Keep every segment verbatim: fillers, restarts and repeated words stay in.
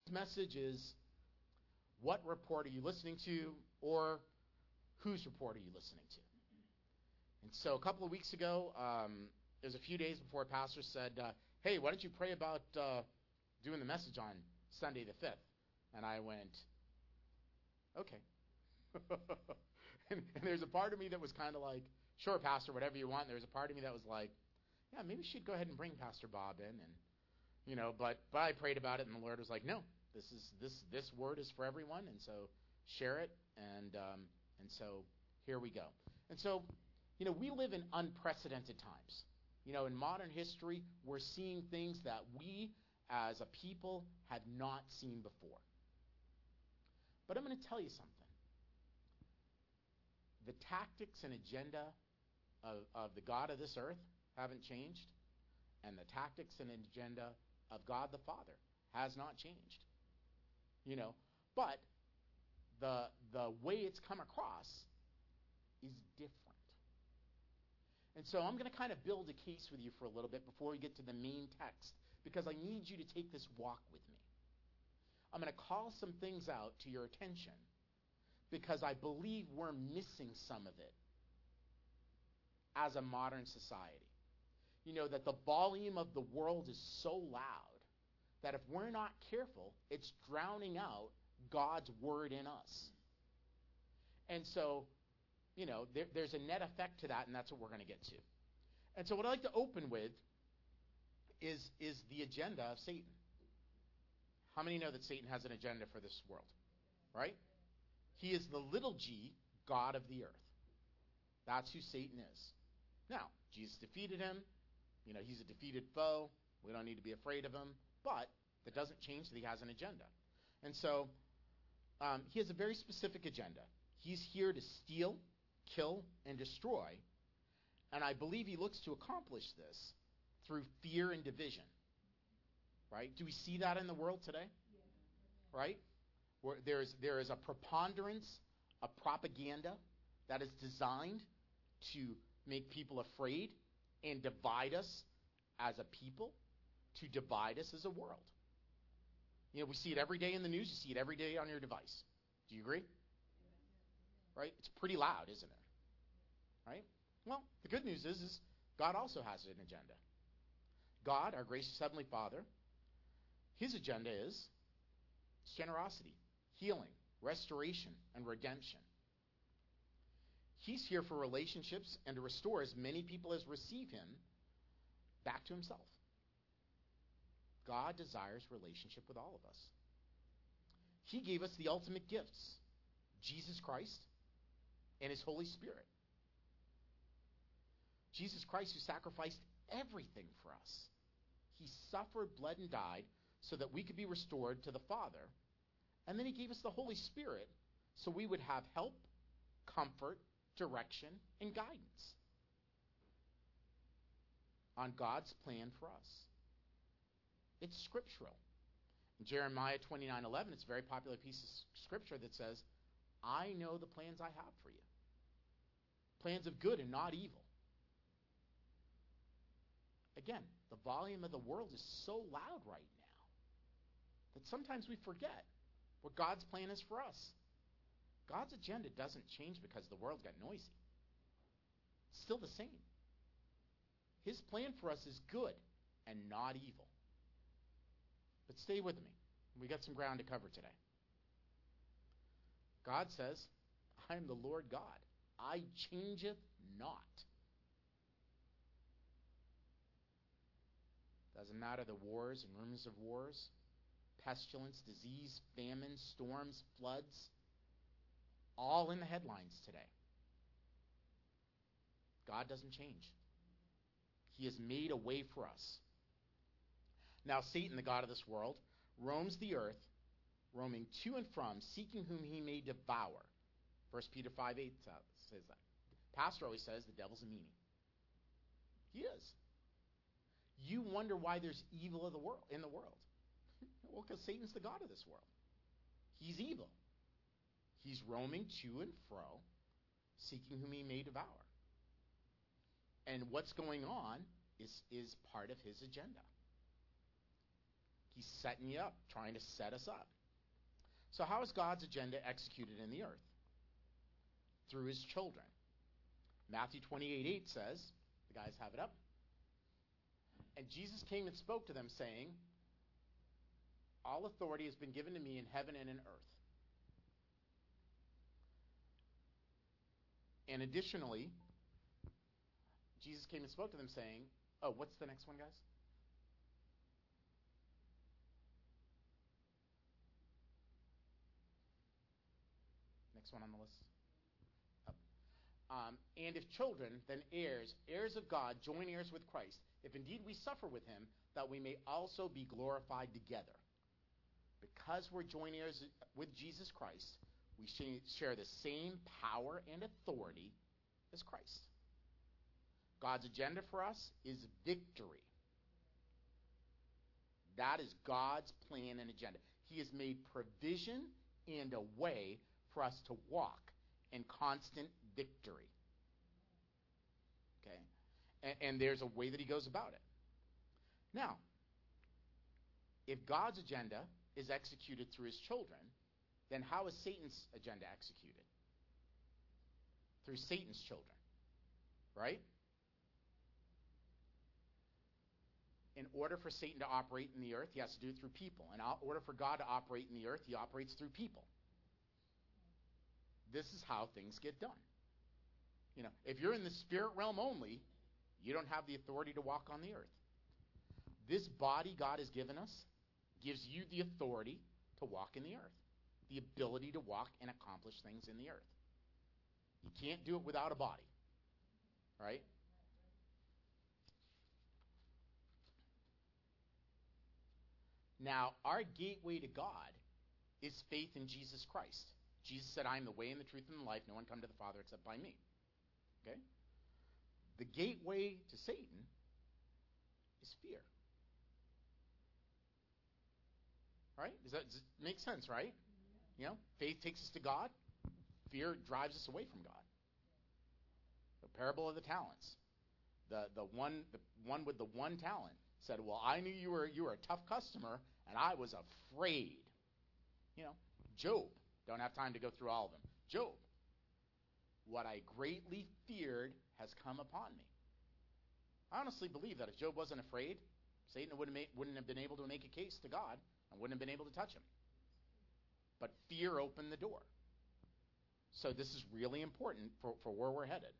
message is, what report are you listening to, or whose report are you listening to? And so a couple of weeks ago, um, it was a few days before a pastor said, uh, hey, why don't you pray about uh, doing the message on Sunday the fifth? And I went, okay. and, and there's a part of me that was kind of like, sure, Pastor, whatever you want. And there was a part of me that was like, yeah, maybe we should go ahead and bring Pastor Bob in. And, you know, but, but I prayed about it, and the Lord was like, no, this is this this word is for everyone, and so share it. And um, and so here we go. And so, you know, we live in unprecedented times. You know, in modern history, we're seeing things that we as a people have not seen before. But I'm going to tell you something. The tactics and agenda of, of the God of this earth haven't changed, and the tactics and agenda of God the Father has not changed. You know, but the the way it's come across is different. And so I'm going to kind of build a case with you for a little bit before we get to the main text, because I need you to take this walk with me. I'm going to call some things out to your attention because I believe we're missing some of it as a modern society. You know, that the volume of the world is so loud that if we're not careful, it's drowning out God's word in us. And so, you know, there, there's a net effect to that, and that's what we're going to get to. And so what I'd like to open with is, is the agenda of Satan. How many know that Satan has an agenda for this world? Right? He is the little g, God of the earth. That's who Satan is. Now, Jesus defeated him. You know, he's a defeated foe. We don't need to be afraid of him. But that doesn't change that he has an agenda. And so um, he has a very specific agenda. He's here to steal, kill, and destroy. And I believe he looks to accomplish this through fear and division. Right? Do we see that in the world today? Yeah. Right? Where there's there is a preponderance of propaganda that is designed to make people afraid and divide us as a people, to divide us as a world. You know, we see it every day in the news. You see it every day on your device. Do you agree? Right? It's pretty loud, isn't it? Right? Well, the good news is, is God also has an agenda. God, our gracious Heavenly Father, his agenda is generosity, healing, restoration, and redemption. He's here for relationships and to restore as many people as receive him back to himself. God desires relationship with all of us. He gave us the ultimate gifts, Jesus Christ and his Holy Spirit. Jesus Christ, who sacrificed everything for us. He suffered, bled, and died so that we could be restored to the Father. And then he gave us the Holy Spirit so we would have help, comfort, direction, and guidance on God's plan for us. It's scriptural. In Jeremiah twenty-nine eleven, it's a very popular piece of scripture that says, I know the plans I have for you. Plans of good and not evil. Again, the volume of the world is so loud right now that sometimes we forget what God's plan is for us. God's agenda doesn't change because the world got noisy. It's still the same. His plan for us is good and not evil. But stay with me. We got some ground to cover today. God says, I am the Lord God. I changeth not. Doesn't matter the wars and rumors of wars, pestilence, disease, famine, storms, floods, all in the headlines today. God doesn't change. He has made a way for us. Now Satan, the god of this world, roams the earth, roaming to and from, seeking whom he may devour. First Peter five eight says that. Pastor always says the devil's a meanie. He is. You wonder why there's evil of the world in the world. Well, because Satan's the god of this world. He's evil. He's roaming to and fro, seeking whom he may devour. And what's going on is, is part of his agenda. He's setting you up, trying to set us up. So how is God's agenda executed in the earth? Through his children. Matthew twenty-eight eight says, the guys have it up, and Jesus came and spoke to them, saying, all authority has been given to me in heaven and in earth. And additionally, Jesus came and spoke to them, saying, oh, what's the next one, guys? Next one on the list. Um, and if children, then heirs, heirs of God, joint heirs with Christ, if indeed we suffer with him, that we may also be glorified together. Because we're joint heirs with Jesus Christ, we share the same power and authority as Christ. God's agenda for us is victory. That is God's plan and agenda. He has made provision and a way for us to walk in constant victory. Okay? And, and there's a way that he goes about it. Now, if God's agenda is executed through his children, then how is Satan's agenda executed? Through Satan's children. Right? In order for Satan to operate in the earth, he has to do it through people. In order for God to operate in the earth, he operates through people. This is how things get done. You know, if you're in the spirit realm only, you don't have the authority to walk on the earth. This body God has given us gives you the authority to walk in the earth, the ability to walk and accomplish things in the earth. You can't do it without a body, right? Now, our gateway to God is faith in Jesus Christ. Jesus said, I am the way and the truth and the life. No one come to the Father except by me. Okay? The gateway to Satan is fear. Right? Does that, does it make sense, right? You know, faith takes us to God. Fear drives us away from God. The parable of the talents. The the one the one with the one talent said, well, I knew you were you were a tough customer, and I was afraid. You know, Job. Don't have time to go through all of them. Job. What I greatly feared has come upon me. I honestly believe that if Job wasn't afraid, Satan wouldn't, make, wouldn't have been able to make a case to God and wouldn't have been able to touch him. But fear opened the door. So this is really important for, for where we're headed.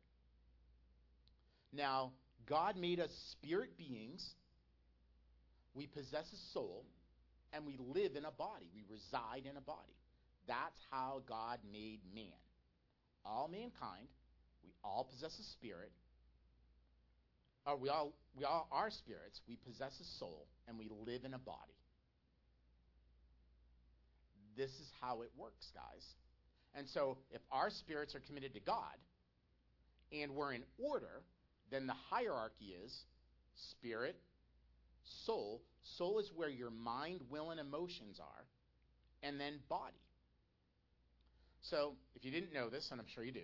Now, God made us spirit beings. We possess a soul, and we live in a body. We reside in a body. That's how God made man. All mankind, we all possess a spirit. Or we all we all are spirits. We possess a soul, and we live in a body. This is how it works, guys. And so, if our spirits are committed to God, and we're in order, then the hierarchy is spirit, soul. Soul is where your mind, will, and emotions are, and then body. So, if you didn't know this, and I'm sure you do,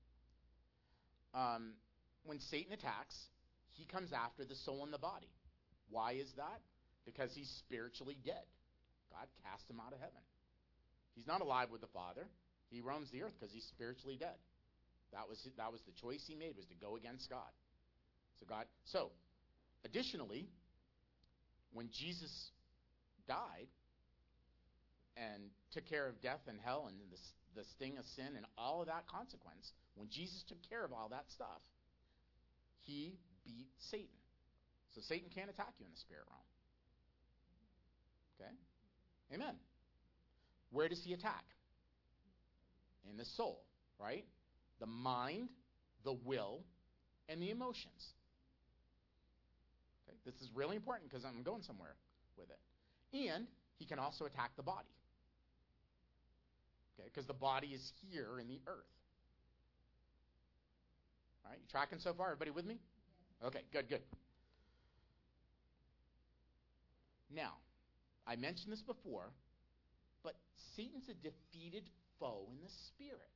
um, when Satan attacks, he comes after the soul and the body. Why is that? Because he's spiritually dead. God cast him out of heaven. He's not alive with the Father. He roams the earth because he's spiritually dead. That was that was the choice he made, was to go against God. So God. So, additionally, when Jesus died and took care of death and hell and the the sting of sin and all of that consequence, when Jesus took care of all that stuff, he beat Satan. So Satan can't attack you in the spirit realm. Okay? Amen. Where does he attack? In the soul, right? The mind, the will, and the emotions. Okay? This is really important because I'm going somewhere with it. And he can also attack the body. Okay, because the body is here in the earth. All right, you tracking so far? Everybody with me? Okay, good, good. Now, I mentioned this before, but Satan's a defeated foe in the spirit.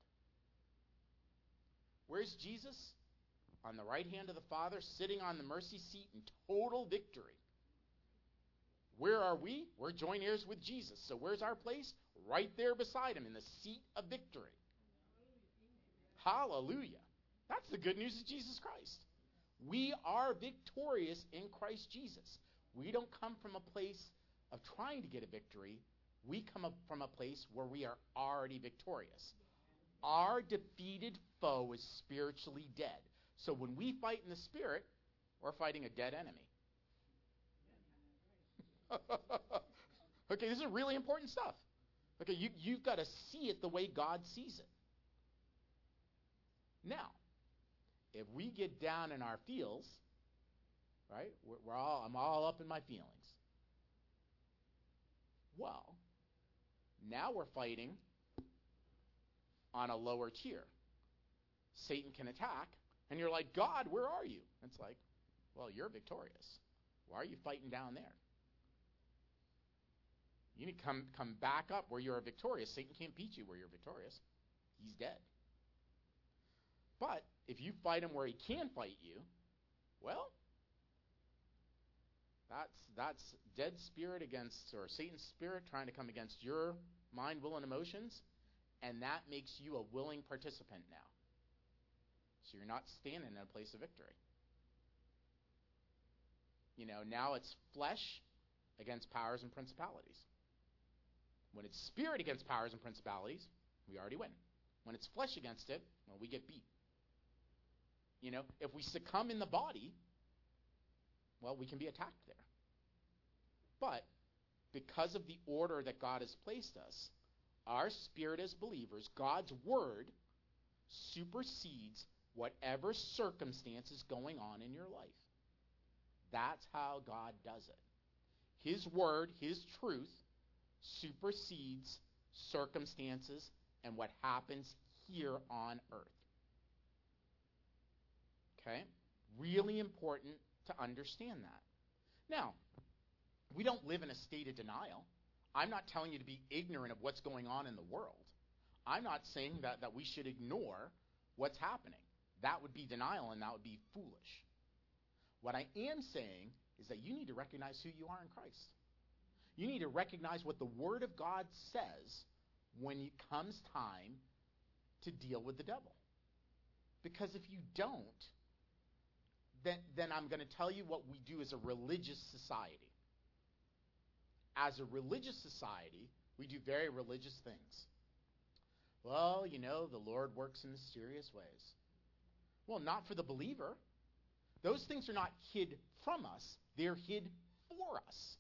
Where's Jesus? On the right hand of the Father, sitting on the mercy seat in total victory. Where are we? We're joint heirs with Jesus. So where's our place? Right there beside him in the seat of victory. Hallelujah. That's the good news of Jesus Christ. We are victorious in Christ Jesus. We don't come from a place of trying to get a victory. We come up from a place where we are already victorious. Our defeated foe is spiritually dead. So when we fight in the spirit, we're fighting a dead enemy. Okay, this is really important stuff. Okay, you, you've got to see it the way God sees it. Now, if we get down in our feels, right, we're, we're all, I'm all up in my feelings. Well, now we're fighting on a lower tier. Satan can attack, and you're like, God, where are you? It's like, well, you're victorious. Why are you fighting down there? You need to come, come back up where you're victorious. Satan can't beat you where you're victorious. He's dead. But if you fight him where he can fight you, well, that's that's dead spirit against, or Satan's spirit trying to come against your mind, will, and emotions, and that makes you a willing participant now. So you're not standing in a place of victory. You know, now it's flesh against powers and principalities. When it's spirit against powers and principalities, we already win. When it's flesh against it, well, we get beat. You know, if we succumb in the body, well, we can be attacked there. But because of the order that God has placed us, our spirit as believers, God's word, supersedes whatever circumstance is going on in your life. That's how God does it. His word, his truth, supersedes circumstances and what happens here on earth. Okay? Really important to understand that. Now, we don't live in a state of denial. I'm not telling you to be ignorant of what's going on in the world. I'm not saying that, that we should ignore what's happening. That would be denial, and that would be foolish. What I am saying is that you need to recognize who you are in Christ. You need to recognize what the Word of God says when it comes time to deal with the devil. Because if you don't, then, then I'm going to tell you what we do as a religious society. As a religious society, we do very religious things. Well, you know, the Lord works in mysterious ways. Well, not for the believer. Those things are not hid from us. They're hid for us.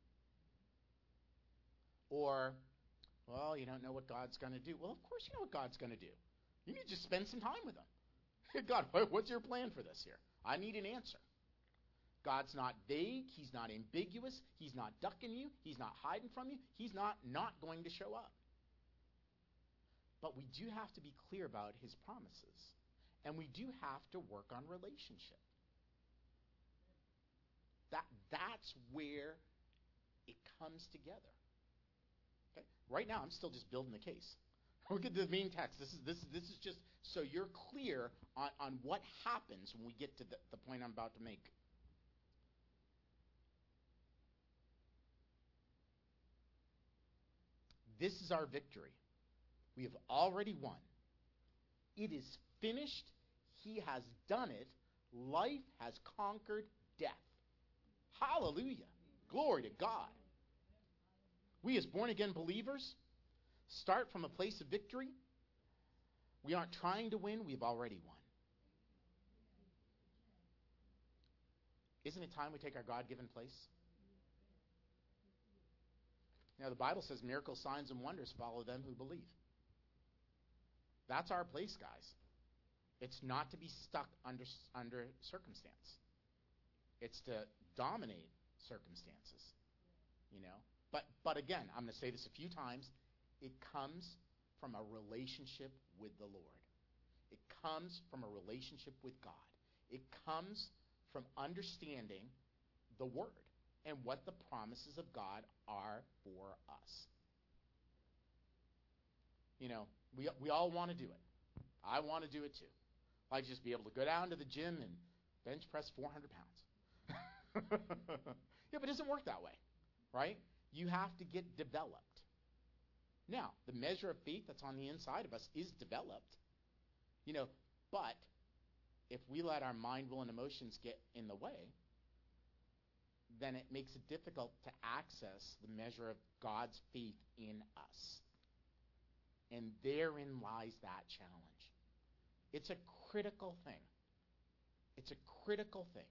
Or, well, you don't know what God's going to do. Well, of course you know what God's going to do. You need to just spend some time with him. God, what's your plan for this here? I need an answer. God's not vague. He's not ambiguous. He's not ducking you. He's not hiding from you. He's not not going to show up. But we do have to be clear about his promises. And we do have to work on relationship. That, that's where it comes together. Okay? Right now, I'm still just building the case. Look at the main text. This is this is this is just so you're clear on, on what happens when we get to the, the point I'm about to make. This is our victory. We have already won. It is finished. He has done it. Life has conquered death. Hallelujah. Glory to God. We as born-again believers start from a place of victory. We aren't trying to win. We've already won. Isn't it time we take our God-given place? Now, the Bible says miracles, signs, and wonders follow them who believe. That's our place, guys. It's not to be stuck under, under circumstance. It's to dominate circumstances, you know. But, but again, I'm going to say this a few times. It comes from a relationship with the Lord. It comes from a relationship with God. It comes from understanding the Word and what the promises of God are for us. You know, we we all want to do it. I want to do it too. I'd just be able to go down to the gym and bench press four hundred pounds. Yeah, but it doesn't work that way, right? You have to get developed. Now, the measure of faith that's on the inside of us is developed, you know, but if we let our mind, will, and emotions get in the way, then it makes it difficult to access the measure of God's faith in us. And therein lies that challenge. It's a critical thing. It's a critical thing.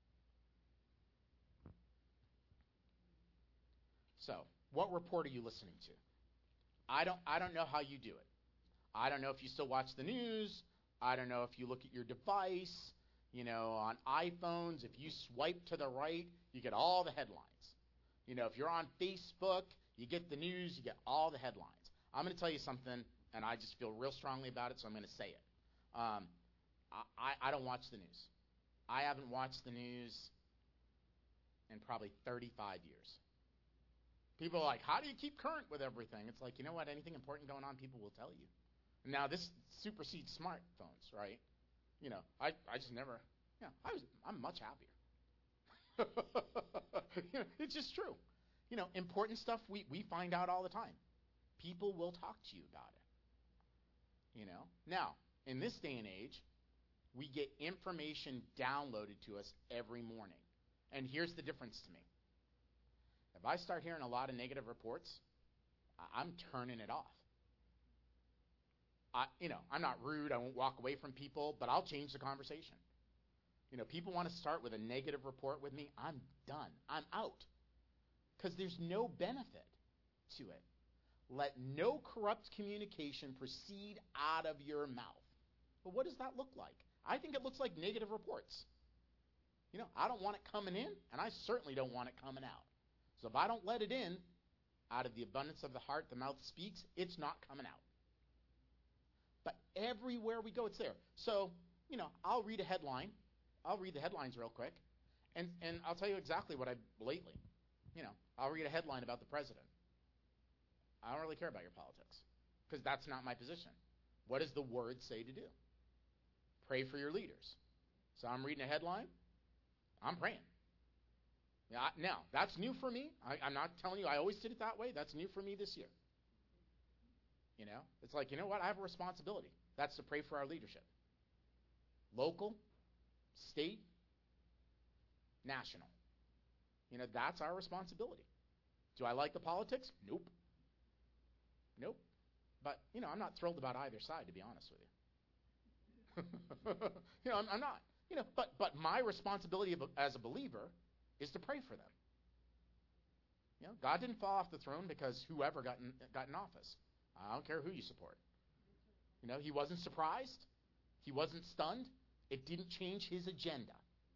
So, what report are you listening to? I don't I don't know how you do it. I don't know if you still watch the news. I don't know if you look at your device. You know, on iPhones, if you swipe to the right, you get all the headlines. You know, if you're on Facebook, you get the news, you get all the headlines. I'm going to tell you something, and I just feel real strongly about it, so I'm going to say it. Um, I, I don't watch the news. I haven't watched the news in probably thirty-five years. People are like, how do you keep current with everything? It's like, you know what? Anything important going on, people will tell you. Now, this supersedes smartphones, right? You know, I, I just never, you know, I was, I'm much happier. You know, it's just true. You know, important stuff we, we find out all the time. People will talk to you about it. You know? Now, in this day and age, we get information downloaded to us every morning. And here's the difference to me. If I start hearing a lot of negative reports, I'm turning it off. I, you know, I'm not rude. I won't walk away from people, but I'll change the conversation. You know, people want to start with a negative report with me. I'm done. I'm out. Because there's no benefit to it. Let no corrupt communication proceed out of your mouth. But what does that look like? I think it looks like negative reports. You know, I don't want it coming in, and I certainly don't want it coming out. So if I don't let it in, out of the abundance of the heart, the mouth speaks, it's not coming out. But everywhere we go, it's there. So, you know, I'll read a headline. I'll read the headlines real quick. And, and I'll tell you exactly what I, lately, you know, I'll read a headline about the president. I don't really care about your politics because that's not my position. What does the word say to do? Pray for your leaders. So I'm reading a headline. I'm praying. Now, now that's new for me. I, I'm not telling you I always did it that way. That's new for me this year. You know, it's like, you know what? I have a responsibility. That's to pray for our leadership. Local, state, national. You know, that's our responsibility. Do I like the politics? Nope. Nope. But, you know, I'm not thrilled about either side, to be honest with you. you know, I'm, I'm not. You know, but, but my responsibility as a believer is to pray for them. You know, God didn't fall off the throne because whoever got in, got in office. I don't care who you support. You know, he wasn't surprised. He wasn't stunned. It didn't change his agenda.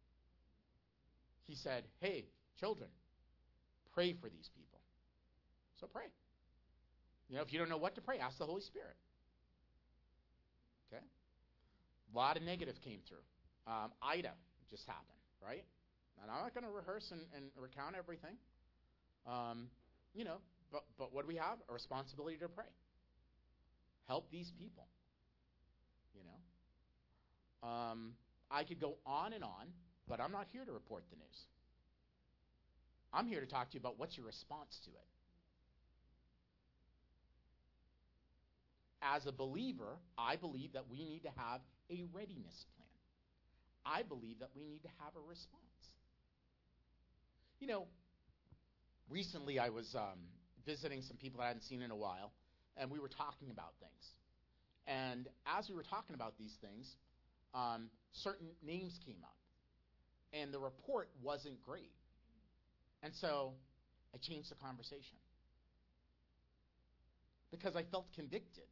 He said, hey, children, pray for these people. So pray. You know, if you don't know what to pray, ask the Holy Spirit. Okay? A lot of negative came through. Um, Ida just happened, right? And I'm not going to rehearse and, and recount everything. Um, you know, but, but what do we have? A responsibility to pray. Help these people. You know? Um, I could go on and on, but I'm not here to report the news. I'm here to talk to you about what's your response to it. As a believer, I believe that we need to have a readiness plan. I believe that we need to have a response. You know, recently I was um, visiting some people I hadn't seen in a while, and we were talking about things. And as we were talking about these things, um, certain names came up. And the report wasn't great. And so I changed the conversation. Because I felt convicted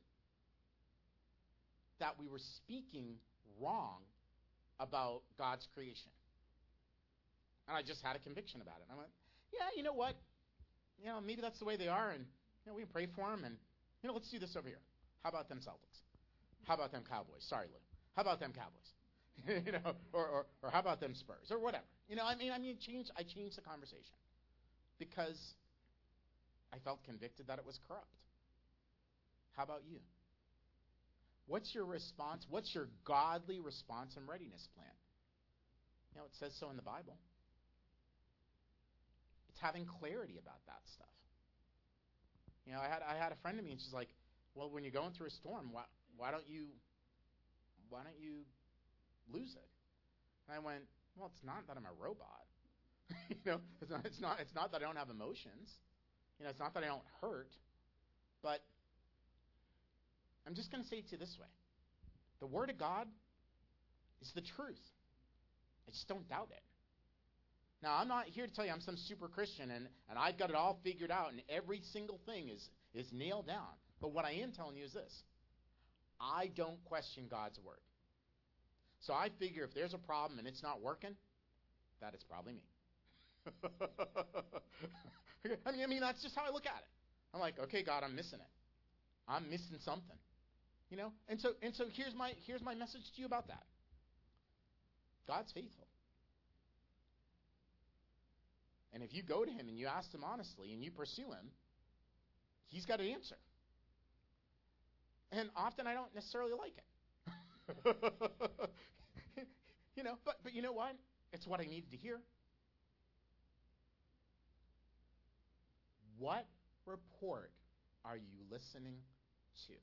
that we were speaking wrong about God's creation. And I just had a conviction about it. And I went, yeah, you know what? You know, maybe that's the way they are, and you know, we can pray for them, and you know, let's do this over here. How about them Celtics? How about them Cowboys? Sorry, Lou. How about them Cowboys? you know, or, or or how about them Spurs or whatever? You know, I mean, I mean, change. I changed the conversation because I felt convicted that it was corrupt. How about you? What's your response? What's your godly response and readiness plan? You know, it says so in the Bible. It's having clarity about that stuff. You know, I had I had a friend of me, and she's like, "Well, when you're going through a storm, why why don't you why don't you lose it?" And I went, "Well, it's not that I'm a robot. you know, it's not it's not it's not that I don't have emotions. You know, it's not that I don't hurt, but I'm just going to say it to you this way: the Word of God is the truth. I just don't doubt it." Now, I'm not here to tell you I'm some super Christian and, and I've got it all figured out and every single thing is, is nailed down. But what I am telling you is this: I don't question God's Word. So I figure if there's a problem and it's not working, that it's probably me. I mean, I mean, that's just how I look at it. I'm like, okay, God, I'm missing it. I'm missing something. You know? And so and so here's my here's my message to you about that. God's faithful. And if you go to him and you ask him honestly and you pursue him, he's got an answer. And often I don't necessarily like it. you know, but but you know what? It's what I needed to hear. What report are you listening to?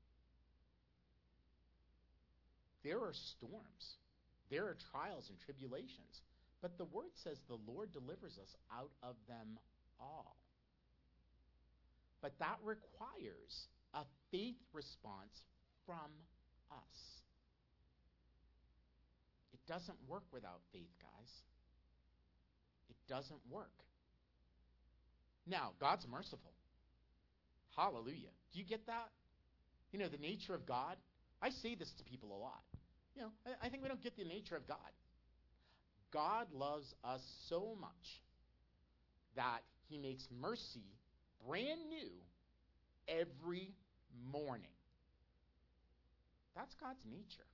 There are storms. There are trials and tribulations. But the Word says the Lord delivers us out of them all. But that requires a faith response from us. It doesn't work without faith, guys. It doesn't work. Now, God's merciful. Hallelujah. Do you get that? You know, the nature of God. I say this to people a lot. You know, I, I think we don't get the nature of God. God loves us so much that he makes mercy brand new every morning. That's God's nature.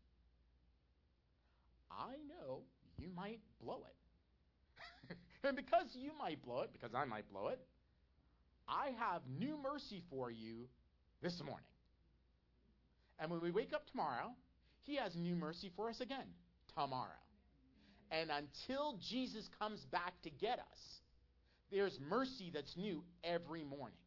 I know you might blow it. And because you might blow it, because I might blow it, I have new mercy for you this morning. And when we wake up tomorrow, he has new mercy for us again tomorrow. And until Jesus comes back to get us, there's mercy that's new every morning.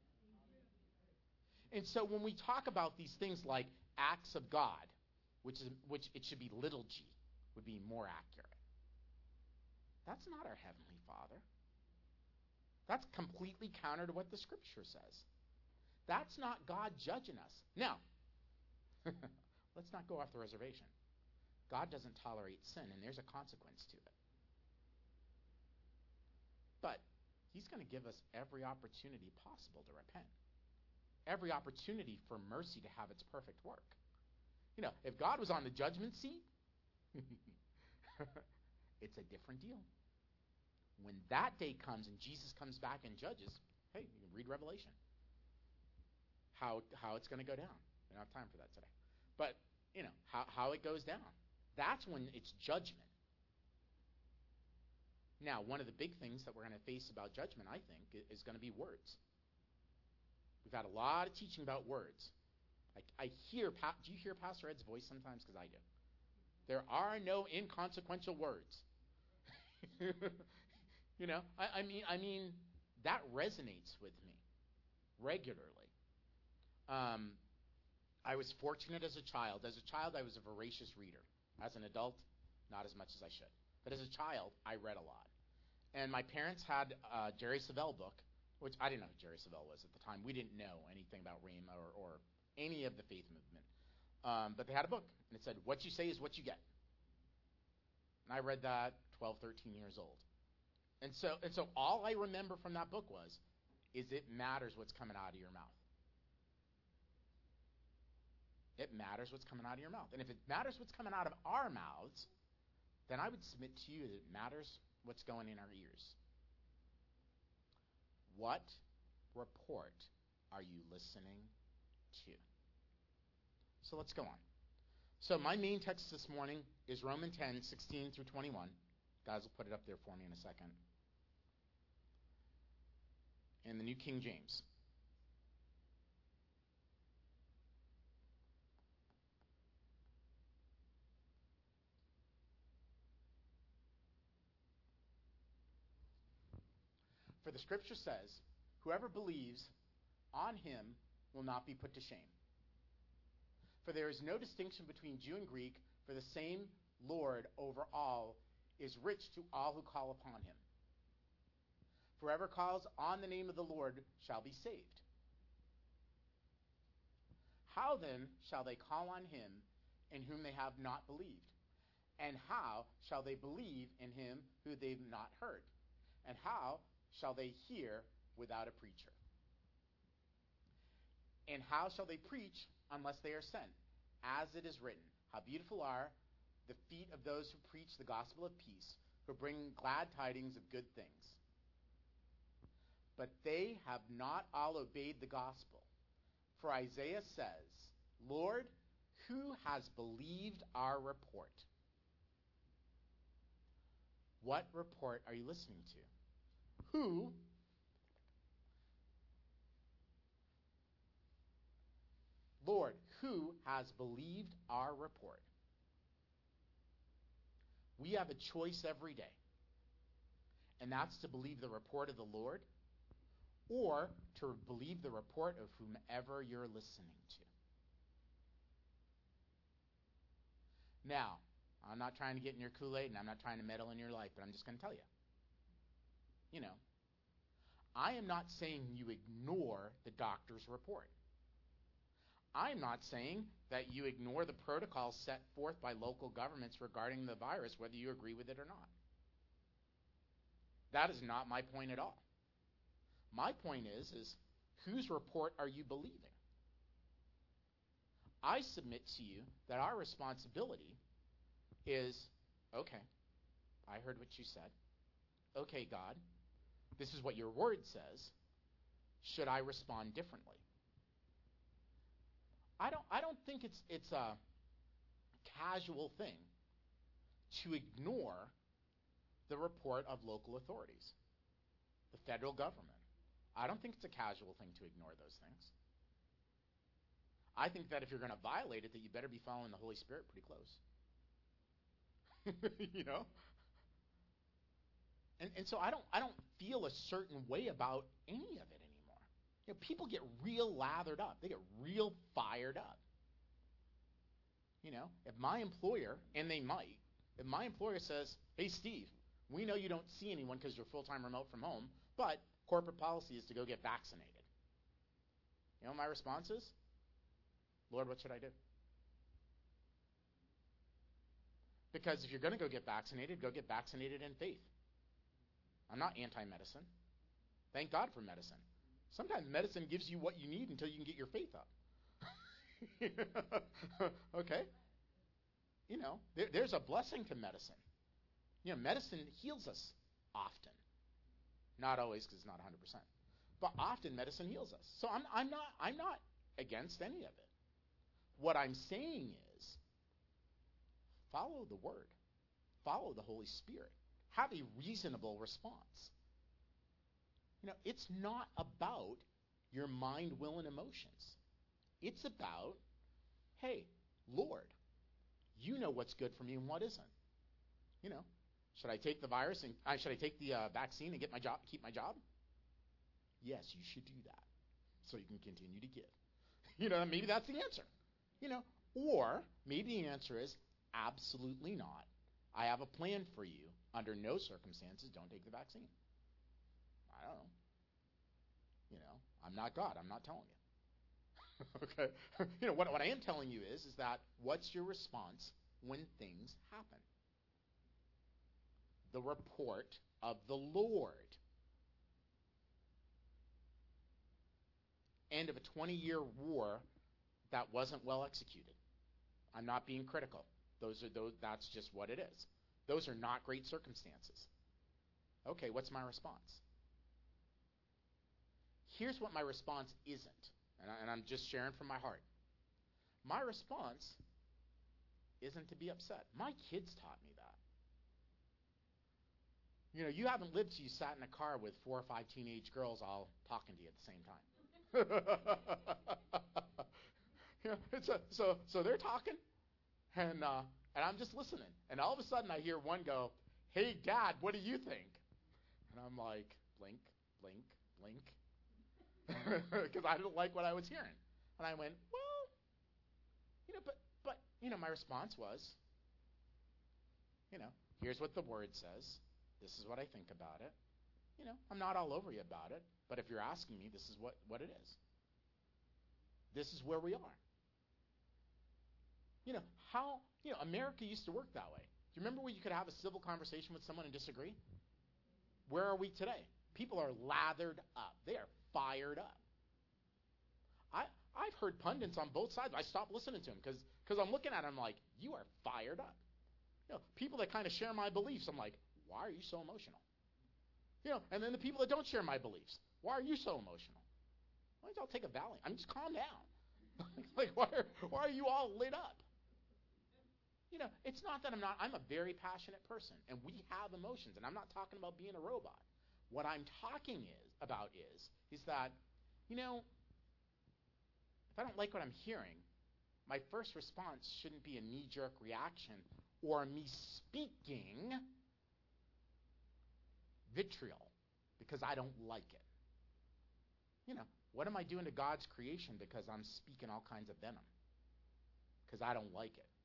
And so when we talk about these things like acts of God, which is which it should be little g, would be more accurate. That's not our Heavenly Father. That's completely counter to what the Scripture says. That's not God judging us. Now, let's not go off the reservation. God doesn't tolerate sin, and there's a consequence to it. But he's going to give us every opportunity possible to repent. Every opportunity for mercy to have its perfect work. You know, if God was on the judgment seat, it's a different deal. When that day comes and Jesus comes back and judges, hey, you can read Revelation. How how it's going to go down. We don't have time for that today. But, you know, how, how it goes down. That's when it's judgment. Now, one of the big things that we're going to face about judgment, I think, is going to be words. We've had a lot of teaching about words. I, I hear, do you hear Pastor Ed's voice sometimes? Because I do. There are no inconsequential words. You know, I, I mean, I mean, that resonates with me regularly. Um, I was fortunate as a child. As a child, I was a voracious reader. As an adult, not as much as I should. But as a child, I read a lot. And my parents had a Jerry Savelle book, which I didn't know who Jerry Savelle was at the time. We didn't know anything about Rhema or, or any of the faith movement. Um, but they had a book, and it said, "What you say is what you get." And I read that twelve, thirteen years old. And so, and so all I remember from that book was, is it matters what's coming out of your mouth. It matters what's coming out of your mouth. And if it matters what's coming out of our mouths, then I would submit to you that it matters what's going in our ears. What report are you listening to? So let's go on. So my main text this morning is Romans ten, sixteen through twenty-one. Guys will put it up there for me in a second. In the New King James. For the scripture says, whoever believes on him will not be put to shame. For there is no distinction between Jew and Greek, for the same Lord over all is rich to all who call upon him. For whoever calls on the name of the Lord shall be saved. How then shall they call on him in whom they have not believed? And how shall they believe in him who they've not heard? And how shall they hear without a preacher? And how shall they preach unless they are sent? As it is written, how beautiful are the feet of those who preach the gospel of peace, who bring glad tidings of good things. But they have not all obeyed the gospel. For Isaiah says, Lord, who has believed our report? What report are you listening to? Who Lord, who has believed our report? We have a choice every day. And that's to believe the report of the Lord or to believe the report of whomever you're listening to. Now, I'm not trying to get in your Kool-Aid and I'm not trying to meddle in your life, but I'm just going to tell you. You know, I am not saying you ignore the doctor's report. I'm not saying that you ignore the protocols set forth by local governments regarding the virus, whether you agree with it or not. That is not my point at all. My point is, is whose report are you believing? I submit to you that our responsibility is, okay, I heard what you said. Okay, God, this is what your word says. Should I respond differently? I don't I don't think it's it's a casual thing to ignore the report of local authorities, the federal government. I don't think it's a casual thing to ignore those things. I think that if you're going to violate it, that you better be following the Holy Spirit pretty close. You know? And and so I don't I don't feel a certain way about any of it anymore. You know, people get real lathered up. They get real fired up. You know, if my employer, and they might, if my employer says, hey, Steve, we know you don't see anyone because you're full-time remote from home, but corporate policy is to go get vaccinated. You know what my response is? Lord, what should I do? Because if you're going to go get vaccinated, go get vaccinated in faith. I'm not anti-medicine. Thank God for medicine. Sometimes medicine gives you what you need until you can get your faith up. Okay? You know, there, there's a blessing to medicine. You know, medicine heals us often. Not always, because it's not one hundred percent. But often medicine heals us. So I'm, I'm not I'm not against any of it. What I'm saying is, follow the Word. Follow the Holy Spirit. Have a reasonable response. You know, it's not about your mind, will, and emotions. It's about, hey, Lord, you know what's good for me and what isn't. You know, should I take the virus and uh, should I take the uh, vaccine and get my job, keep my job? Yes, you should do that, so you can continue to give. You know, maybe that's the answer. You know, or maybe the answer is absolutely not. I have a plan for you. Under no circumstances, don't take the vaccine. I don't know. You know, I'm not God. I'm not telling you. Okay? You know, what, what I am telling you is, is that what's your response when things happen? The report of the Lord. End of a twenty-year war that wasn't well executed. I'm not being critical. Those are those. That's just what it is. Those are not great circumstances. Okay, what's my response? Here's what my response isn't, and, I, and I'm just sharing from my heart. My response isn't to be upset. My kids taught me that. You know, you haven't lived till you sat in a car with four or five teenage girls all talking to you at the same time. You know, it's a, so so they're talking, and uh, and I'm just listening, and all of a sudden I hear one go, "Hey, Dad, what do you think?" And I'm like, blink, because I didn't like what I was hearing. And I went, well, you know, but, but, you know, my response was, you know, here's what the word says. This is what I think about it. You know, I'm not all over you about it, but if you're asking me, this is what, what it is. This is where we are. You know, how, you know, America used to work that way. Do you remember where you could have a civil conversation with someone and disagree? Where are we today? People are lathered up. They are fired up. I, I've heard pundits on both sides. I stopped listening to them because because I'm looking at them like, you are fired up. You know, people that kind of share my beliefs, I'm like, why are you so emotional? You know, and then the people that don't share my beliefs, why are you so emotional? Why don't y'all take a Valium? I mean, just calm down. Like, why are, why are you all lit up? You know, it's not that I'm not, I'm a very passionate person, and we have emotions, and I'm not talking about being a robot. What I'm talking is about is, is that, you know, if I don't like what I'm hearing, my first response shouldn't be a knee-jerk reaction or me speaking vitriol because I don't like it. You know, what am I doing to God's creation because I'm speaking all kinds of venom? Because I don't like it.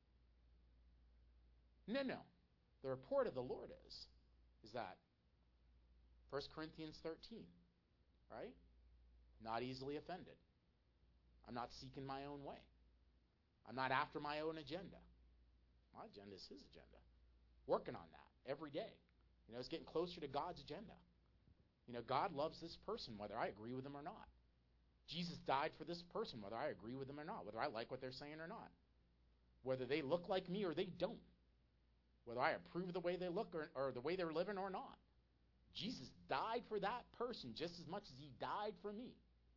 No, no. The report of the Lord is, is that First Corinthians thirteen, right? Not easily offended. I'm not seeking my own way. I'm not after my own agenda. My agenda is his agenda. Working on that every day. You know, it's getting closer to God's agenda. You know, God loves this person whether I agree with them or not. Jesus died for this person whether I agree with them or not, whether I like what they're saying or not. Whether they look like me or they don't. Whether I approve of the way they look or, or the way they're living or not. Jesus died for that person just as much as he died for me.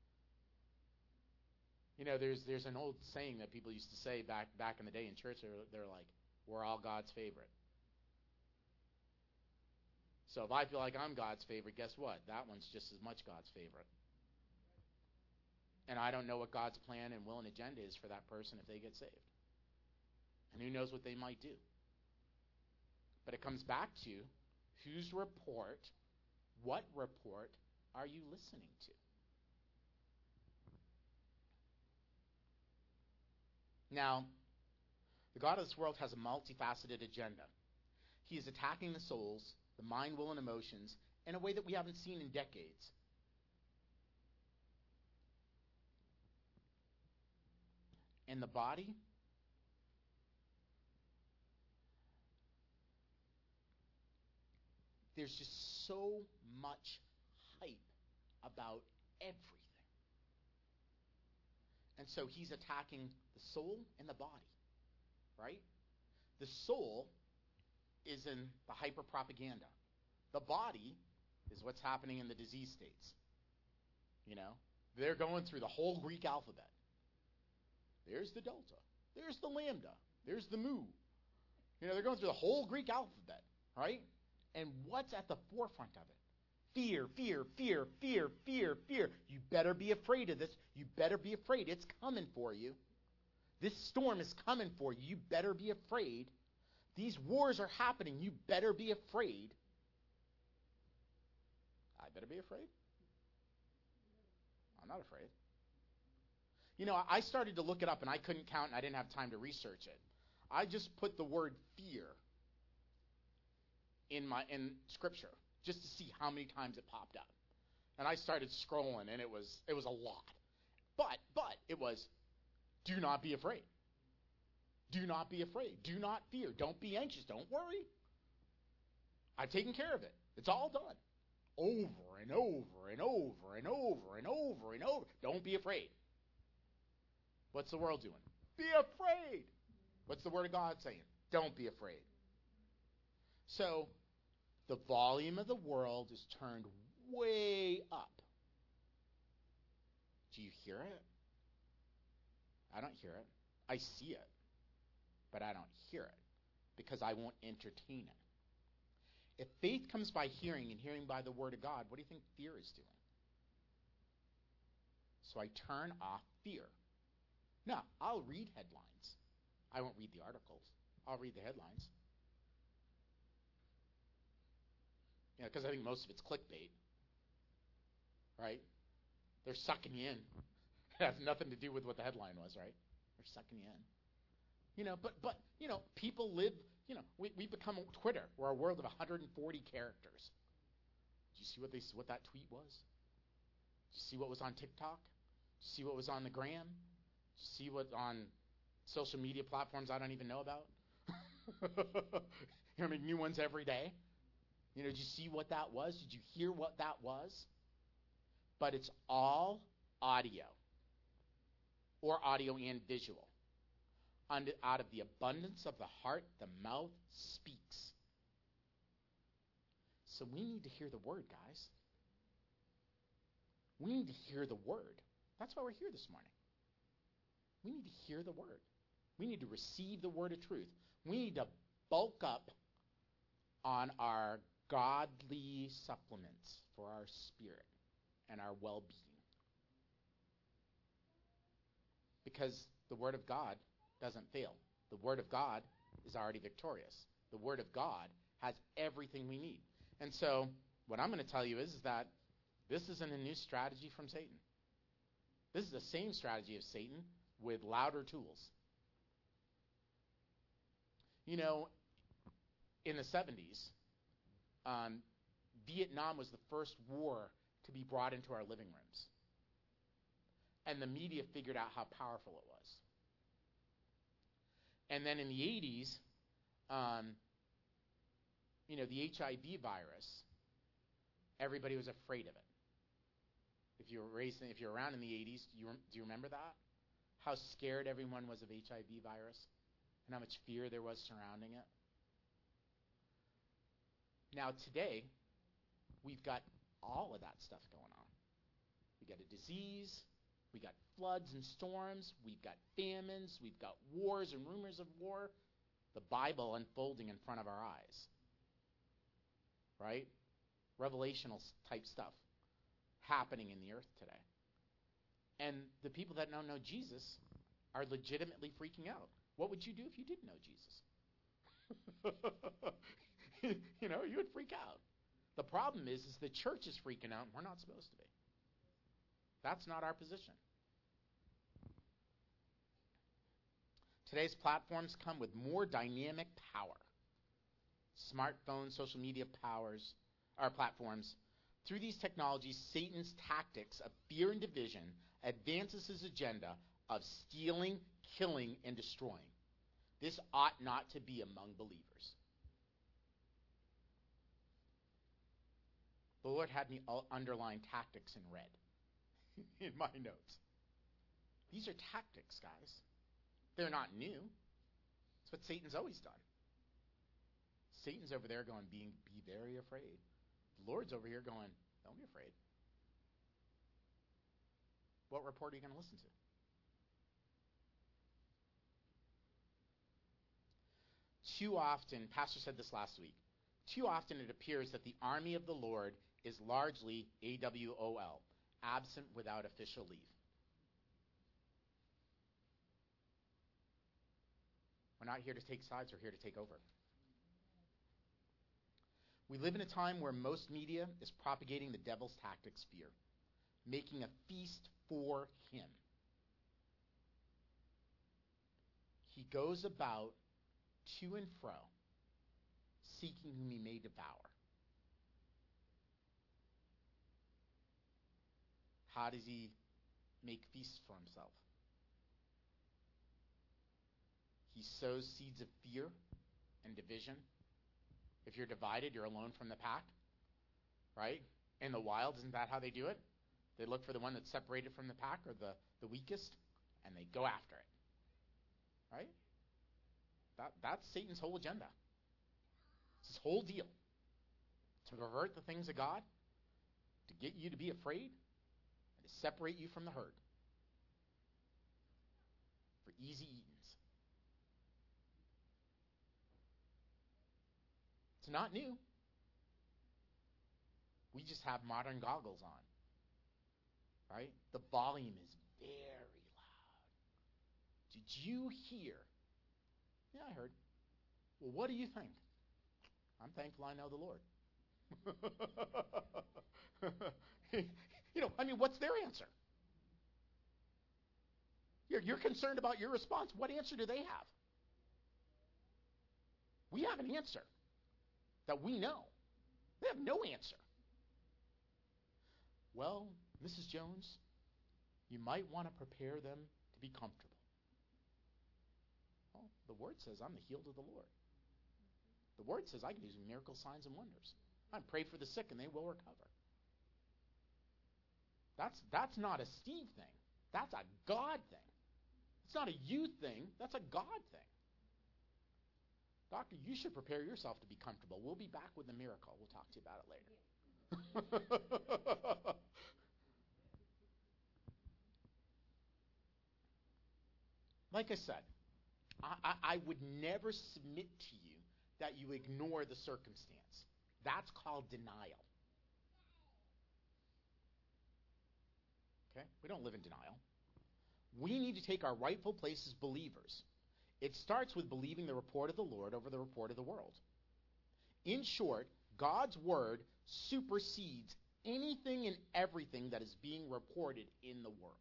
You know, there's there's an old saying that people used to say back back in the day in church. They're, they're like, we're all God's favorite. So if I feel like I'm God's favorite, guess what? That one's just as much God's favorite. And I don't know what God's plan and will and agenda is for that person if they get saved. And who knows what they might do. But it comes back to whose report, what report are you listening to? Now, the God of this world has a multifaceted agenda. He is attacking the souls, the mind, will, and emotions in a way that we haven't seen in decades. In the body, there's just so much hype about everything. And so he's attacking the soul and the body, right? The soul is in the hyper-propaganda. The body is what's happening in the disease states. You know, they're going through the whole Greek alphabet. There's the delta. There's the lambda. There's the mu. You know, they're going through the whole Greek alphabet, right? And what's at the forefront of it? Fear, fear, fear, fear, fear, fear. You better be afraid of this. You better be afraid. It's coming for you. This storm is coming for you. You better be afraid. These wars are happening. You better be afraid. I better be afraid? I'm not afraid. You know, I started to look it up, and I couldn't count, and I didn't have time to research it. I just put the word fear in my in Scripture just to see how many times it popped up. And I started scrolling, and it was it was a lot. But, but, it was, do not be afraid. Do not be afraid. Do not fear. Don't be anxious. Don't worry. I've taken care of it. It's all done. Over and over and over and over and over and over. Don't be afraid. What's the world doing? Be afraid. What's the Word of God saying? Don't be afraid. So, the volume of the world is turned way up. Do you hear it? I don't hear it. I see it. But I don't hear it because I won't entertain it. If faith comes by hearing and hearing by the Word of God, what do you think fear is doing? So I turn off fear. Now, I'll read headlines. I won't read the articles. I'll read the headlines. You know, because I think most of it's clickbait. Right? They're sucking you in. It has nothing to do with what the headline was, right? They're sucking you in. You know, but, but you know, people live, you know, we, we become Twitter. We're a world of one hundred forty characters. Did you see what they what that tweet was? Did you see what was on TikTok? Did you see what was on the gram? Did you see what on social media platforms I don't even know about? You know, I mean, new ones every day. You know, did you see what that was? Did you hear what that was? But it's all audio, or audio and visual. And out of the abundance of the heart, the mouth speaks. So we need to hear the word, guys. We need to hear the word. That's why we're here this morning. We need to hear the word. We need to receive the word of truth. We need to bulk up on our godly supplements for our spirit and our well-being. Because the word of God doesn't fail. The word of God is already victorious. The word of God has everything we need. And so what I'm going to tell you is, is that this isn't a new strategy from Satan. This is the same strategy of Satan with louder tools. You know, in the seventies, um, Vietnam was the first war to be brought into our living rooms. And the media figured out how powerful it was. And then in the eighties, um, you know, the H I V virus, everybody was afraid of it. If you were raised, in, if you're around in the eighties, do you, do you remember that? How scared everyone was of H I V virus and how much fear there was surrounding it. Now today, we've got all of that stuff going on. We got a disease, we got floods and storms, we've got famines, we've got wars and rumors of war. The Bible unfolding in front of our eyes. Right? Revelational type stuff happening in the earth today. And the people that don't know Jesus are legitimately freaking out. What would you do if you didn't know Jesus? You know, you would freak out. The problem is, is the church is freaking out and we're not supposed to be. That's not our position. Today's platforms come with more dynamic power. Smartphones, social media powers, our platforms. Through these technologies, Satan's tactics of fear and division advances his agenda of stealing, killing, and destroying. This ought not to be among believers. The Lord had me underline tactics in red in my notes. These are tactics, guys. They're not new. It's what Satan's always done. Satan's over there going, being, be very afraid. The Lord's over here going, don't be afraid. What report are you going to listen to? Too often, Pastor said this last week, too often it appears that the army of the Lord is largely A W O L, absent without official leave. We're not here to take sides, we're here to take over. We live in a time where most media is propagating the devil's tactics, fear, making a feast for him. He goes about to and fro, seeking whom he may devour. How does he make feasts for himself? He sows seeds of fear and division. If you're divided, you're alone from the pack, right? In the wild, isn't that how they do it? They look for the one that's separated from the pack or the, the weakest, and they go after it, right? That, that's Satan's whole agenda. It's his whole deal. To pervert the things of God, to get you to be afraid, and to separate you from the herd. For easy eatings. It's not new. We just have modern goggles on. Right? The volume is very loud. Did you hear? Yeah, I heard. Well, what do you think? I'm thankful I know the Lord. You know, I mean, what's their answer? You're, you're concerned about your response. What answer do they have? We have an answer that we know. They have no answer. Well, Missus Jones, you might want to prepare them to be comfortable. Well, the Word says I'm the healed of the Lord. The Word says I can do miracle signs and wonders. I pray for the sick and they will recover. That's, that's not a Steve thing. That's a God thing. It's not a you thing. That's a God thing. Doctor, you should prepare yourself to be comfortable. We'll be back with the miracle. We'll talk to you about it later. Like I said, I, I, I would never submit to you that you ignore the circumstance. That's called denial. Okay? We don't live in denial. We need to take our rightful place as believers. It starts with believing the report of the Lord over the report of the world. In short, God's word supersedes anything and everything that is being reported in the world.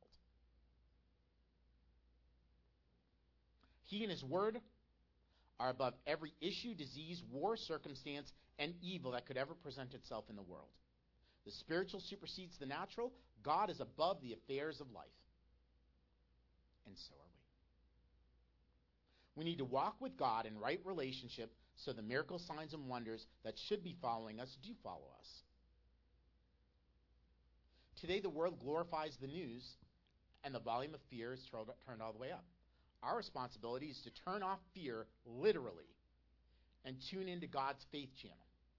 He and his word are above every issue, disease, war, circumstance, and evil that could ever present itself in the world. The spiritual supersedes the natural. God is above the affairs of life. And so are we. We need to walk with God in right relationship so the miracle signs and wonders that should be following us do follow us. Today the world glorifies the news and the volume of fear is turned all the way up. Our responsibility is to turn off fear literally and tune into God's faith channel.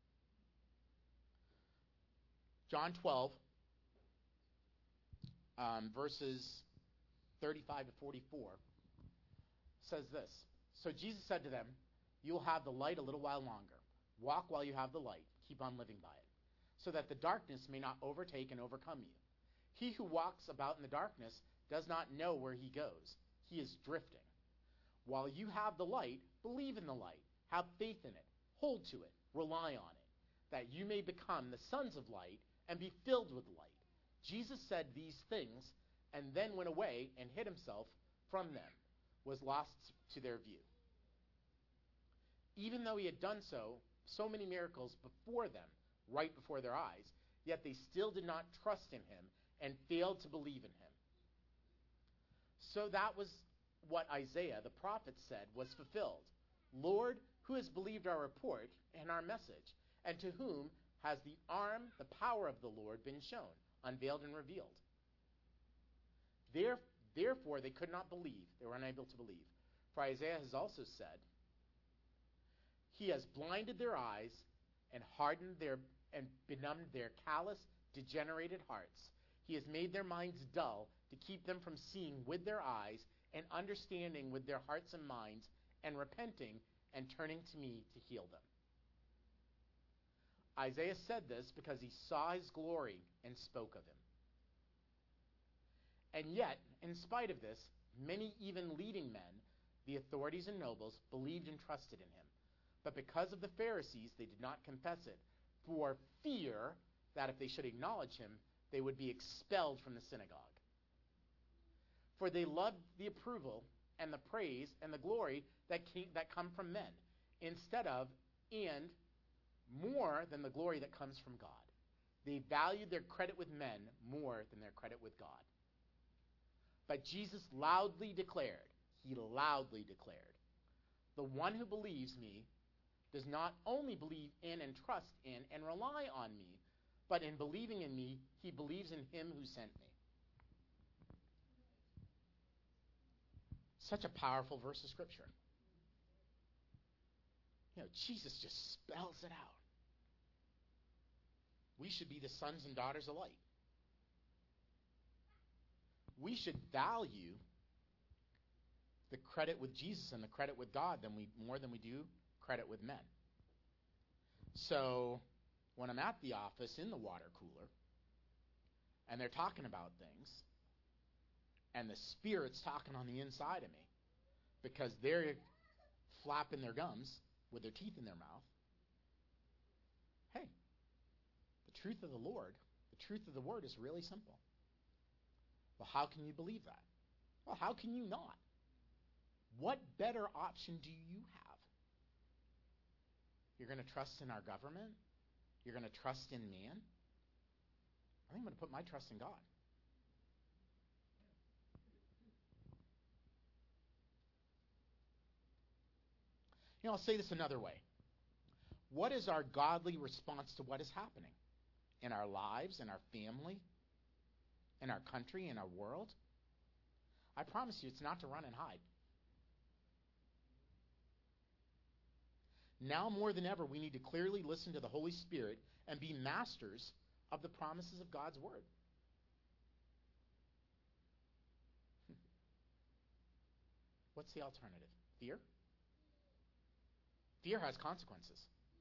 John twelve, um, verses thirty-five to forty-four says this. So Jesus said to them, you will have the light a little while longer. Walk while you have the light. Keep on living by it, so that the darkness may not overtake and overcome you. He who walks about in the darkness does not know where he goes. He is drifting. While you have the light, believe in the light. Have faith in it. Hold to it. Rely on it, that you may become the sons of light and be filled with light. Jesus said these things and then went away and hid himself from them, was lost to their view. Even though he had done so, so many miracles before them, right before their eyes, yet they still did not trust in him and failed to believe in him. So that was what Isaiah the prophet said was fulfilled. Lord, who has believed our report and our message? And to whom has the arm, the power of the Lord been shown, unveiled and revealed? There, therefore they could not believe. They were unable to believe. For Isaiah has also said, he has blinded their eyes and hardened their and benumbed their callous, degenerated hearts. He has made their minds dull to keep them from seeing with their eyes and understanding with their hearts and minds and repenting and turning to me to heal them. Isaiah said this because he saw his glory and spoke of him. And yet, in spite of this, many even leading men, the authorities and nobles, believed and trusted in him. But because of the Pharisees, they did not confess it, for fear that if they should acknowledge him, they would be expelled from the synagogue. For they loved the approval and the praise and the glory that came, that come from men, instead of and more than the glory that comes from God. They valued their credit with men more than their credit with God. But Jesus loudly declared, he loudly declared, the one who believes me does not only believe in and trust in and rely on me, but in believing in me, he believes in him who sent me. Such a powerful verse of Scripture. You know, Jesus just spells it out. We should be the sons and daughters of light. We should value the credit with Jesus and the credit with God than we more than we do credit with men. So when I'm at the office in the water cooler and they're talking about things and the Spirit's talking on the inside of me because they're flapping their gums with their teeth in their mouth, hey, the truth of the Lord, the truth of the word is really simple. Well, how can you believe that? Well, how can you not? What better option do you have? You're going to trust in our government? You're going to trust in man? I think I'm going to put my trust in God. You know, I'll say this another way. What is our godly response to what is happening in our lives, in our family, in our country, in our world? I promise you, it's not to run and hide. Now more than ever, we need to clearly listen to the Holy Spirit and be masters of the promises of God's Word. What's the alternative? Fear? Fear has consequences.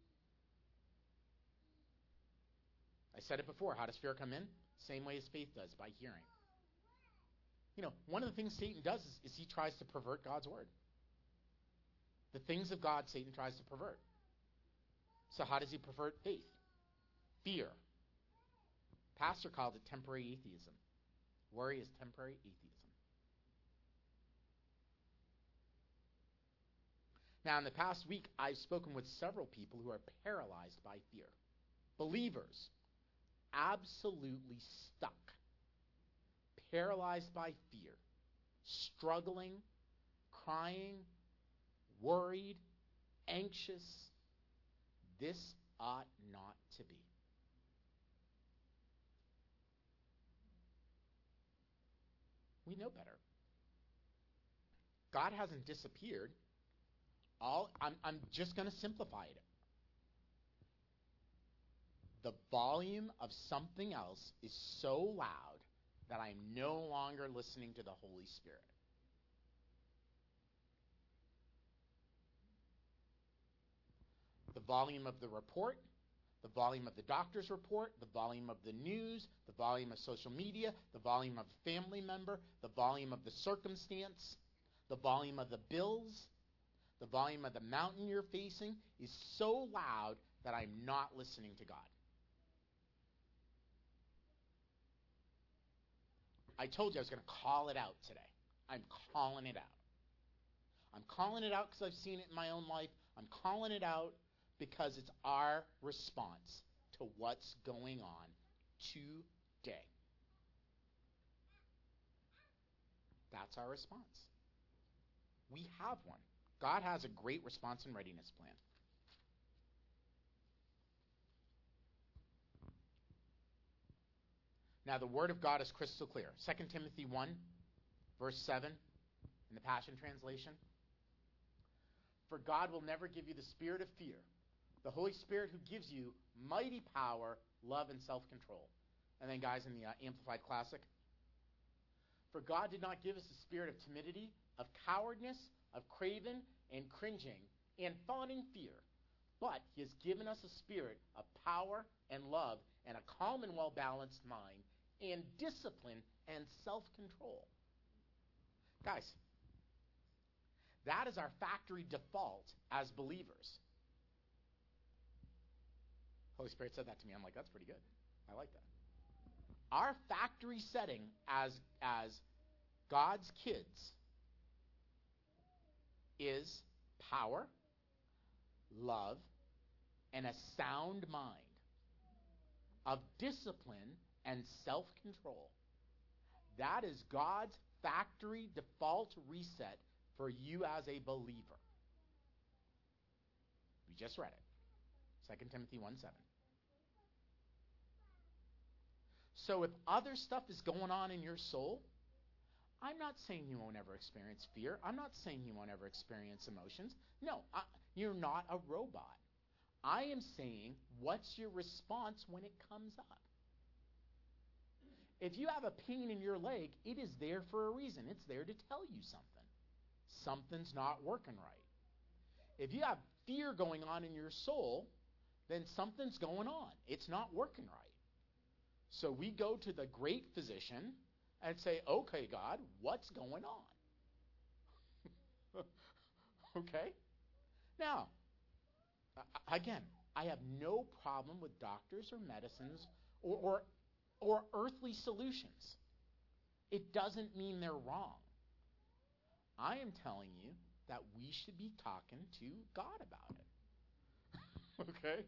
I said it before. How does fear come in? Same way as faith does, by hearing. You know, one of the things Satan does is, is he tries to pervert God's word. The things of God Satan tries to pervert. So how does he pervert faith? Fear. Pastor called it temporary atheism. Worry is temporary atheism. Now, in the past week, I've spoken with several people who are paralyzed by fear. Believers, absolutely stuck, paralyzed by fear, struggling, crying, worried, anxious. This ought not to be. We know better. God hasn't disappeared. All I'm, I'm just going to simplify it. The volume of something else is so loud that I'm no longer listening to the Holy Spirit. The volume of the report, the volume of the doctor's report, the volume of the news, the volume of social media, the volume of a family member, the volume of the circumstance, the volume of the bills, the volume of the mountain you're facing is so loud that I'm not listening to God. I told you I was going to call it out today. I'm calling it out. I'm calling it out because I've seen it in my own life. I'm calling it out because it's our response to what's going on today. That's our response. We have one. God has a great response and readiness plan. Now, the Word of God is crystal clear. Second Timothy one, verse seven, in the Passion Translation. For God will never give you the spirit of fear. The Holy Spirit who gives you mighty power, love, and self-control. And then, guys, in the uh, Amplified Classic. For God did not give us a spirit of timidity, of cowardice, of craven and cringing and fawning fear, but He has given us a spirit of power and love and a calm and well-balanced mind and discipline and self-control. Guys, that is our factory default as believers. Holy Spirit said that to me. I'm like, that's pretty good. I like that. Our factory setting as, as God's kids is power, love, and a sound mind of discipline and self-control. That is God's factory default reset for you as a believer. We just read it. Second Timothy one seven. So if other stuff is going on in your soul, I'm not saying you won't ever experience fear. I'm not saying you won't ever experience emotions. No, I, you're not a robot. I am saying, what's your response when it comes up? If you have a pain in your leg, it is there for a reason. It's there to tell you something. Something's not working right. If you have fear going on in your soul, then something's going on. It's not working right. So we go to the great physician and say, okay, God, what's going on? Okay? Now, again, I have no problem with doctors or medicines or, or or earthly solutions. It doesn't mean they're wrong. I am telling you that we should be talking to God about it. Okay?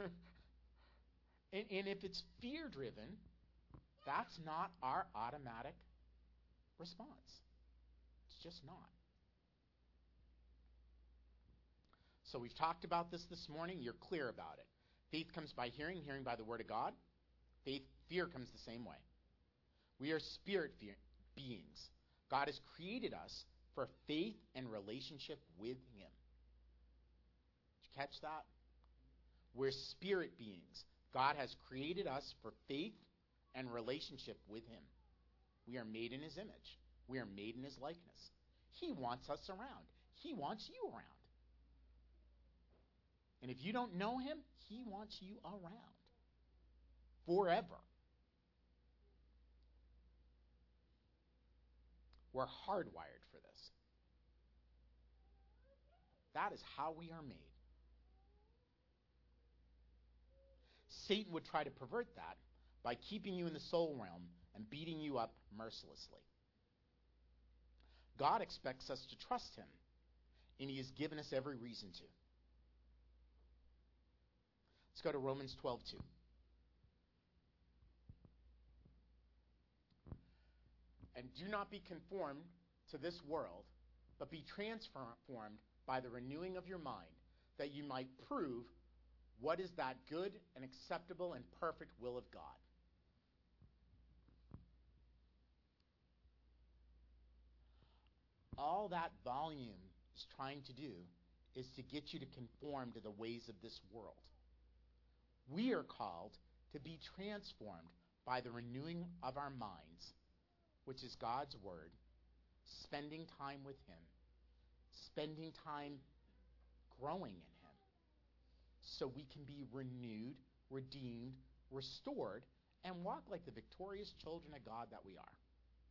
and, and if it's fear-driven, that's not our automatic response. It's just not. So we've talked about this this morning. You're clear about it. Faith comes by hearing, hearing by the word of God. Faith, fear comes the same way. We are spirit fear, beings. God has created us for faith and relationship with him. Did you catch that? We're spirit beings. God has created us for faith and relationship with him. We are made in his image. We are made in his likeness. He wants us around. He wants you around. And if you don't know him, he wants you around forever. We're hardwired for this. That is how we are made. Satan would try to pervert that by keeping you in the soul realm and beating you up mercilessly. God expects us to trust him, and he has given us every reason to. Let's go to Romans twelve two. And do not be conformed to this world, but be transformed by the renewing of your mind, that you might prove what is that good and acceptable and perfect will of God. All that volume is trying to do is to get you to conform to the ways of this world. We are called to be transformed by the renewing of our minds, which is God's word, spending time with him, spending time growing in him, so we can be renewed, redeemed, restored, and walk like the victorious children of God that we are.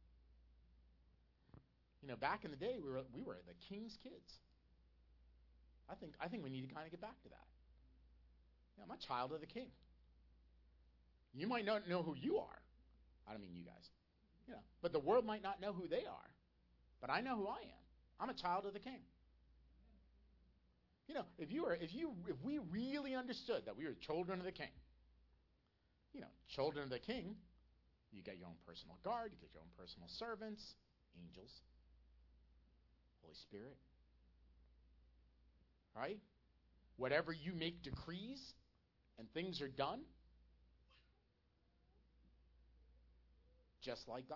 You know, back in the day, we were we were the king's kids. I think I think we need to kind of get back to that. Yeah, I'm a child of the king. You might not know who you are. I don't mean you guys. You know, but the world might not know who they are. But I know who I am. I'm a child of the king. You know, if you were, if you, if we really understood that we were children of the king, you know, children of the king, you get your own personal guard, you get your own personal servants, angels, Holy Spirit, right? Whatever you make decrees and things are done, just like God.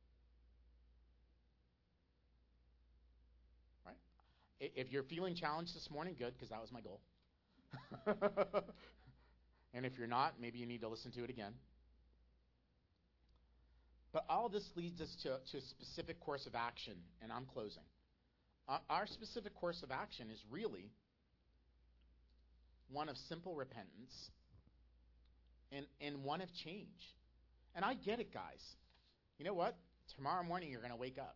Right? If you're feeling challenged this morning, good, because that was my goal. And if you're not, maybe you need to listen to it again. But all this leads us to, to a specific course of action, and I'm closing. Uh, our specific course of action is really one of simple repentance and, and one of change. And I get it, guys. You know what? Tomorrow morning you're going to wake up.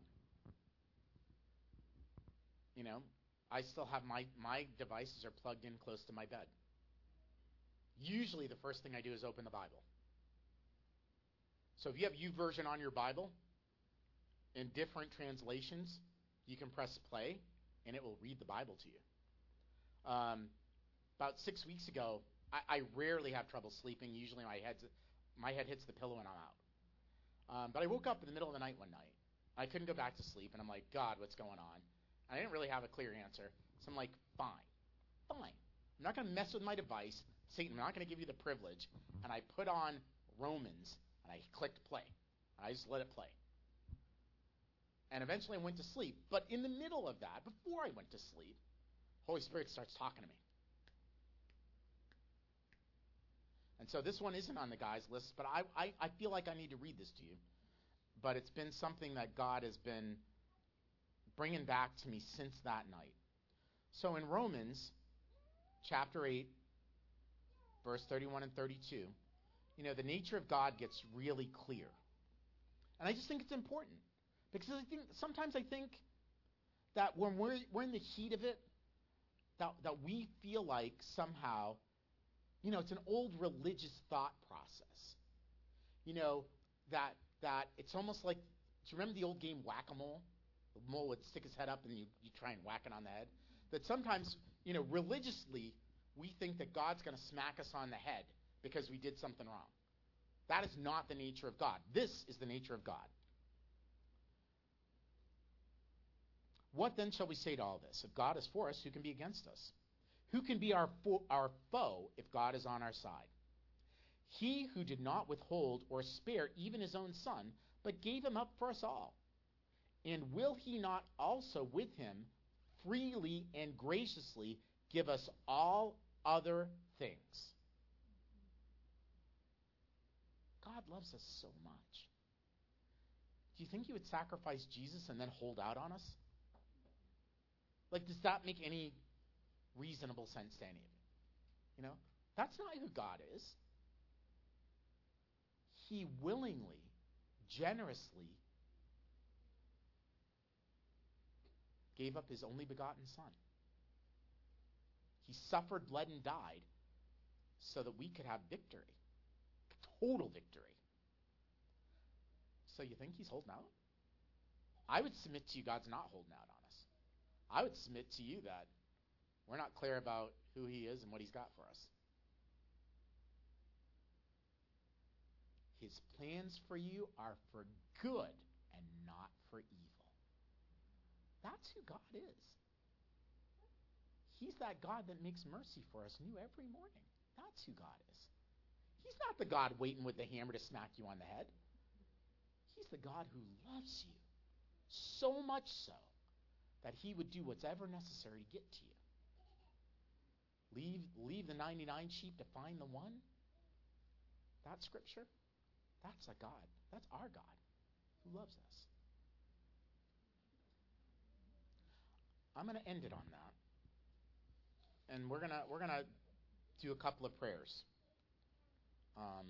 You know, I still have my, my devices are plugged in close to my bed. Usually the first thing I do is open the Bible. So if you have YouVersion on your Bible, in different translations, you can press play, and it will read the Bible to you. Um, about six weeks ago, I, I rarely have trouble sleeping. Usually my, head's, my head hits the pillow and I'm out. Um, but I woke up in the middle of the night one night. I couldn't go back to sleep, and I'm like, God, what's going on? And I didn't really have a clear answer. So I'm like, fine, fine. I'm not going to mess with my device. Satan, I'm not going to give you the privilege. And I put on Romans, and I clicked play. And I just let it play. And eventually I went to sleep. But in the middle of that, before I went to sleep, Holy Spirit starts talking to me. And so this one isn't on the guys' list, but I, I, I feel like I need to read this to you. But it's been something that God has been bringing back to me since that night. So in Romans chapter eight, verse thirty-one and thirty-two, you know, the nature of God gets really clear. And I just think it's important. Because I think sometimes I think that when we're, we're in the heat of it, that, that we feel like somehow, you know, it's an old religious thought process. you know, that that it's almost like, do you remember the old game Whack-A-Mole? The mole would stick his head up and you, you try and whack it on the head. That sometimes, you know, religiously, we think that God's going to smack us on the head because we did something wrong. That is not the nature of God. This is the nature of God. What then shall we say to all this? If God is for us, who can be against us? Who can be our fo- our foe if God is on our side? He who did not withhold or spare even his own son, but gave him up for us all. And will he not also with him freely and graciously give us all other things? God loves us so much. Do you think he would sacrifice Jesus and then hold out on us? Like, does that make any reasonable sense to any of you? You know, that's not who God is. He willingly, generously gave up his only begotten Son. He suffered, bled, and died so that we could have victory. Total victory. So you think he's holding out? I would submit to you God's not holding out on us. I would submit to you that we're not clear about who he is and what he's got for us. His plans for you are for good and not for evil. That's who God is. He's that God that makes mercy for us new every morning. That's who God is. He's not the God waiting with the hammer to smack you on the head. He's the God who loves you so much so that he would do whatever necessary to get to you. Leave, leave the ninety-nine sheep to find the one. That scripture, that's a God. That's our God who loves us. I'm going to end it on that. And we're going to we're going to do a couple of prayers. Um,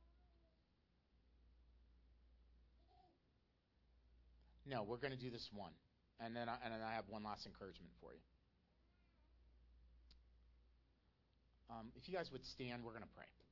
no, we're going to do this one. And then I, and then I have one last encouragement for you. Um, if you guys would stand, we're going to pray.